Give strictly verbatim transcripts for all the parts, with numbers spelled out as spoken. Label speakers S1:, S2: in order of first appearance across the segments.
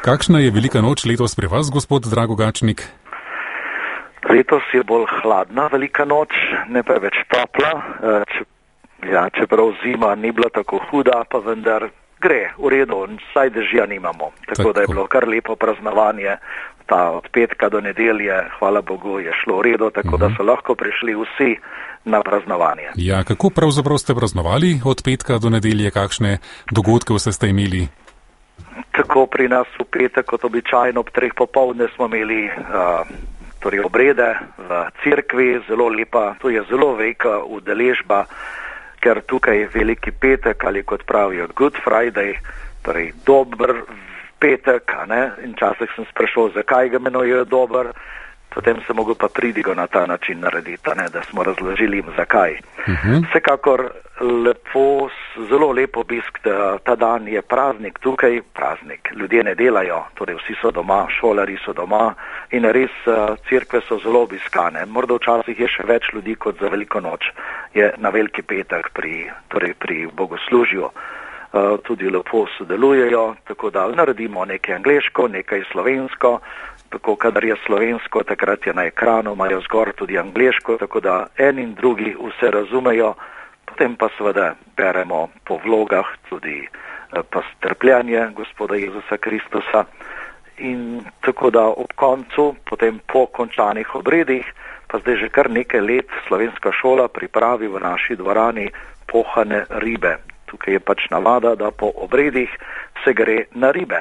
S1: Kakšna je velika noč letos pri vas, gospod Drago Gačnik?
S2: Letos je bolj hladna velika noč, ne pa več topla. Če, ja, čeprav zima ni bila tako huda, pa vendar gre v redu, saj dežja nimamo. Tako, tako da je bilo kar lepo praznovanje. Ta od petka do nedelje, hvala Bogu, je šlo v redu, tako uh-huh. da so lahko prišli vsi na praznovanje.
S1: Ja, kako pravzaprav ste praznovali od petka do nedelje, kakšne dogodke vse ste imeli?
S2: Tako pri nas v petek, kot običajno ob treh popoldne smo imeli uh, torej obrede v cerkvi, zelo lepa, to je zelo velika udeležba, ker tukaj veliki petek ali kot pravijo Good Friday, torej dober petek, a ne, in časih sem sprašal, zakaj ga imenujejo dober, potem sem mogel pa pridigo na ta način narediti, ne, da smo razložili jim zakaj. Uh-huh. Vsekakor lepo, zelo lepo obisk, da ta dan je praznik tukaj, praznik, ljudje ne delajo, torej vsi so doma, šolari so doma in res cerkve so zelo obiskane. Morda včasih je še več ljudi kot za veliko noč, je na veliki petek pri, torej pri bogoslužju. Uh, tudi lepo sodelujejo, tako da naredimo nekaj angleško, nekaj slovensko, tako kadar je slovensko, takrat je na ekranu, imajo zgor tudi angleško, tako da en in drugi vse razumejo, potem pa seveda beremo po vlogah tudi uh, pa strpljanje gospoda Jezusa Kristusa in tako da ob koncu, potem po končanih obredih, pa zdaj že kar nekaj let slovenska šola pripravi v naši dvorani pohane ribe. Tukaj je pač navada, da po obredih se gre na ribe.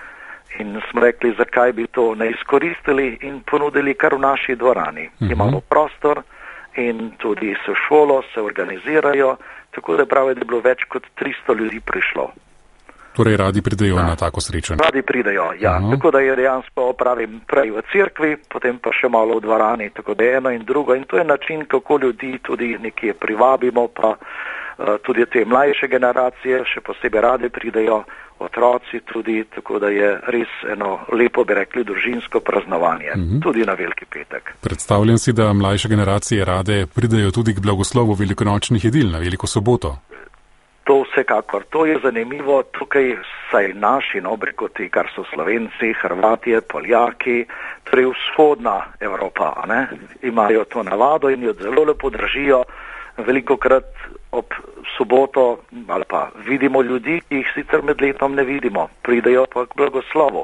S2: In smo rekli, zakaj bi to ne izkoristili in ponudili kar v naši dvorani. Uh-huh. Imamo prostor in tudi s šolo se organizirajo, tako da pravi, da je bilo več kot tristo ljudi prišlo.
S1: Torej radi pridejo ja. na tako srečanje?
S2: Radi pridejo, ja. Uh-huh. Tako da je dejansko pravim prej v cerkvi, potem pa še malo v dvorani, tako da eno in drugo. In to je način, kako ljudi tudi nekje privabimo, pa tudi te mlajše generacije, še posebej rade pridejo, otroci tudi, tako da je res eno lepo, bi rekli, družinsko praznovanje, uh-huh. tudi na veliki petek.
S1: Predstavljam si, da mlajše generacije rade pridejo tudi k blagoslovu velikonočnih jedil na veliko soboto.
S2: To vsekakor, to je zanimivo, tukaj saj naši nobrikoti, kar so Slovenci, Hrvatije, Poljaki, torej vzhodna Evropa, ne, imajo to navado in jo zelo lepo držijo. Veliko krat ob soboto ali pa vidimo ljudi, ki jih sicer med letom ne vidimo, pridejo pa k blagoslovu.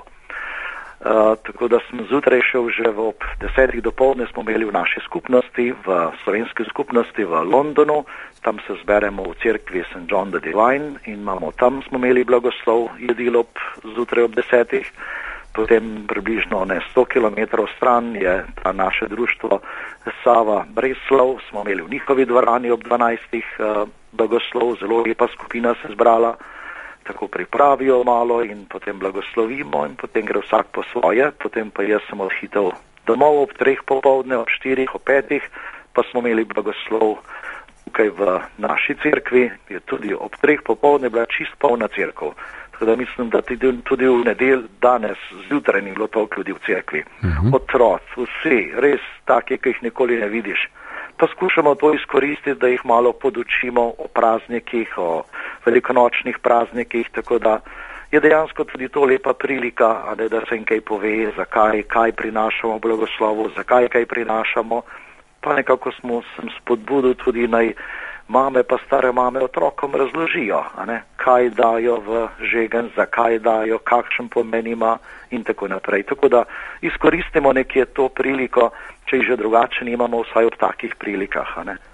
S2: Uh, tako da sem zjutraj šel že v ob desetih dopoldne smo imeli v naši skupnosti, v slovenski skupnosti v Londonu, tam se zberemo v cerkvi Saint John the Divine in imamo tam smo imeli blagoslov jedilo ob zjutraj ob desetih. Potem približno ne sto kilometrov stran je ta naše društvo Sava Breslov, smo imeli v njihovi dvorani ob dvanajstih uh, blagoslov, zelo lepa skupina se zbrala, tako pripravijo malo in potem blagoslovimo in potem gre vsak po svoje, potem pa jaz sem odhitel domov ob treh popoldne, ob štirih, ob petih, pa smo imeli blagoslov tukaj v naši cerkvi, je tudi ob treh popoldne bila čist polna cerkev. Tako da mislim, da tudi v nedel danes zjutraj ni bilo toliko ljudi v cerkvi. Uh-huh. Otroci, vsi, res taki, ki jih nikoli ne vidiš. Pa skušamo to izkoristiti, da jih malo podučimo o praznikih, o velikonočnih praznikih, tako da je dejansko tudi to lepa prilika, a ne, da se jim kaj pove, zakaj, kaj prinašamo blagoslovu, zakaj kaj prinašamo. Pa nekako smo sem spodbudil tudi naj mame pa stare mame otrokom razložijo, a ne, kaj dajo v žegen, zakaj dajo, kakšen pomen ima in tako naprej. Tako da izkoristimo nekje to priliko, če jih že drugače nimamo, vsaj ob takih prilikah, a ne.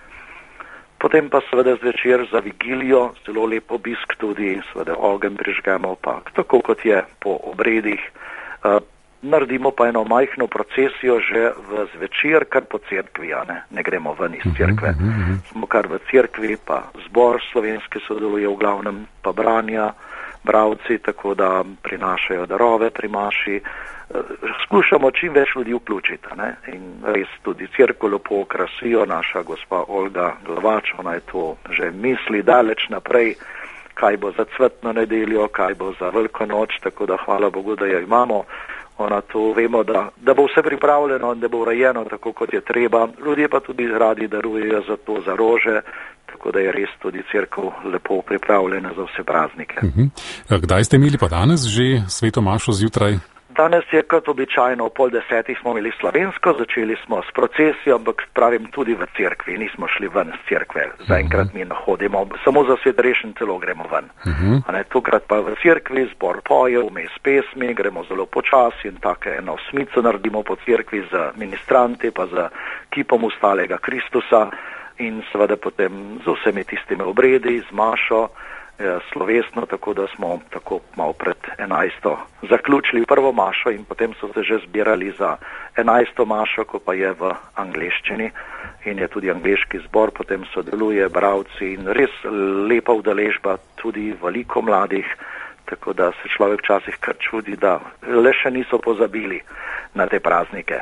S2: Potem pa seveda zvečer za vigilijo, zelo lep obisk tudi, seveda ogenj prižgemo, pa tako kot je po obredih. Uh, Naredimo pa eno majhno procesijo že v zvečer, kar po cerkvi, a ne, ne gremo ven iz cerkve. Uh-huh, uh-huh. Smo kar v cerkvi, pa zbor slovenski sodeluje v glavnem, pa branja, bravci, tako da prinašajo darove pri maši. Skušamo čim več ljudi vključiti, a ne, in res tudi cerkev lepo okrasijo, naša gospa Olga Glavač, ona je to že misli daleč naprej, kaj bo za cvetno nedeljo, kaj bo za veliko noč, tako da hvala Bogu, da jo imamo. Ona to vemo, da, da bo vse pripravljeno in da bo urejeno tako, kot je treba. Ljudje pa tudi radi darujejo za to, za rože, tako da je res tudi cerkev lepo pripravljena za vse praznike.
S1: Uh-huh. Kdaj ste imeli pa danes že sveto mašo zjutraj?
S2: Danes je kot običajno o pol desetih smo imeli slovensko, začeli smo s procesijo, ampak pravim tudi v cerkvi, nismo šli ven z cerkve. Zaenkrat mi nahodimo, samo za svet rešen celo gremo ven. Uh-huh. A ne, tukrat pa v cerkvi zbor poje, vmes pesmi, gremo zelo počasi in tako eno osmico naredimo po cerkvi z ministranti, pa z kipom ustalega Kristusa in seveda potem z vsemi tistimi obredi, z mašo, slovesno, tako da smo tako malo pred enajsto zaključili prvo mašo in potem so se že zbirali za enajsto mašo, ko pa je v angleščini in je tudi angleški zbor, potem sodeluje bravci in res lepa udeležba, tudi veliko mladih, tako da se človek včasih kar čudi, da le še niso pozabili na te praznike.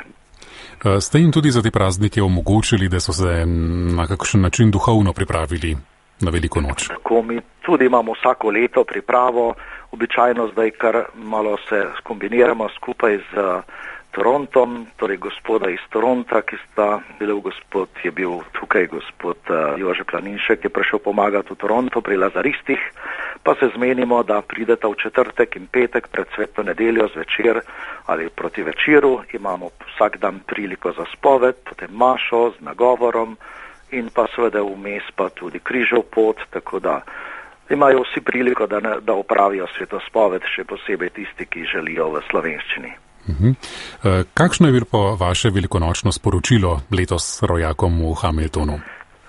S1: Ste jim tudi za te praznike omogočili, da so se na kakšen način duhovno pripravili na veliko noč?
S2: Tako mi tudi imamo vsako leto pripravo, običajno zdaj kar malo se skombiniramo skupaj z Torontom, torej gospoda iz Toronta, ki sta bili, gospod je bil tukaj, gospod uh, Jože Planinšek je prišel pomagati v Toronto pri Lazaristih, pa se zmenimo, da prideta v četrtek in petek pred sveto nedeljo zvečer ali proti večeru, imamo vsak dan priliko za spoved, potem mašo z nagovorom, in pa seveda vmes pa tudi križev pot, tako da imajo vsi priliko, da, ne, da opravijo svetospoved, še posebej tisti, ki želijo v slovenščini.
S1: Uh-huh. E, kakšno je bilo po vaše velikonočno sporočilo letos rojakom v Hamiltonu?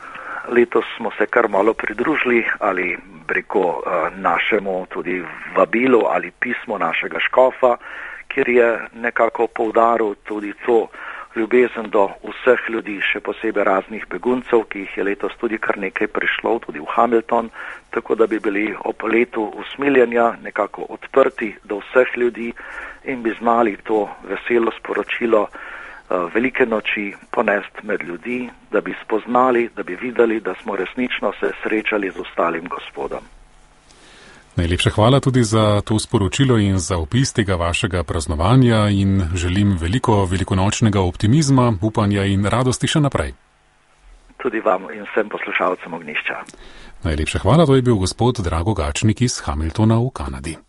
S2: Letos smo se kar malo pridružili ali preko uh, našemu tudi vabilu ali pismo našega škofa, kjer je nekako poudaril tudi to ljubezen do vseh ljudi, še posebej raznih beguncev, ki jih je letos tudi kar nekaj prišlo, tudi v Hamilton, tako da bi bili ob letu usmiljenja nekako odprti do vseh ljudi in bi znali to veselo sporočilo uh, velike noči ponesti med ljudi, da bi spoznali, da bi videli, da smo resnično se srečali z ostalim Gospodom.
S1: Najlepša hvala tudi za to sporočilo in za opis tega vašega praznovanja in želim veliko velikonočnega optimizma, upanja in radosti še naprej.
S2: Tudi vam in vsem poslušalcem Ognjišča.
S1: Najlepša hvala, to je bil gospod Drago Gačnik iz Hamiltona v Kanadi.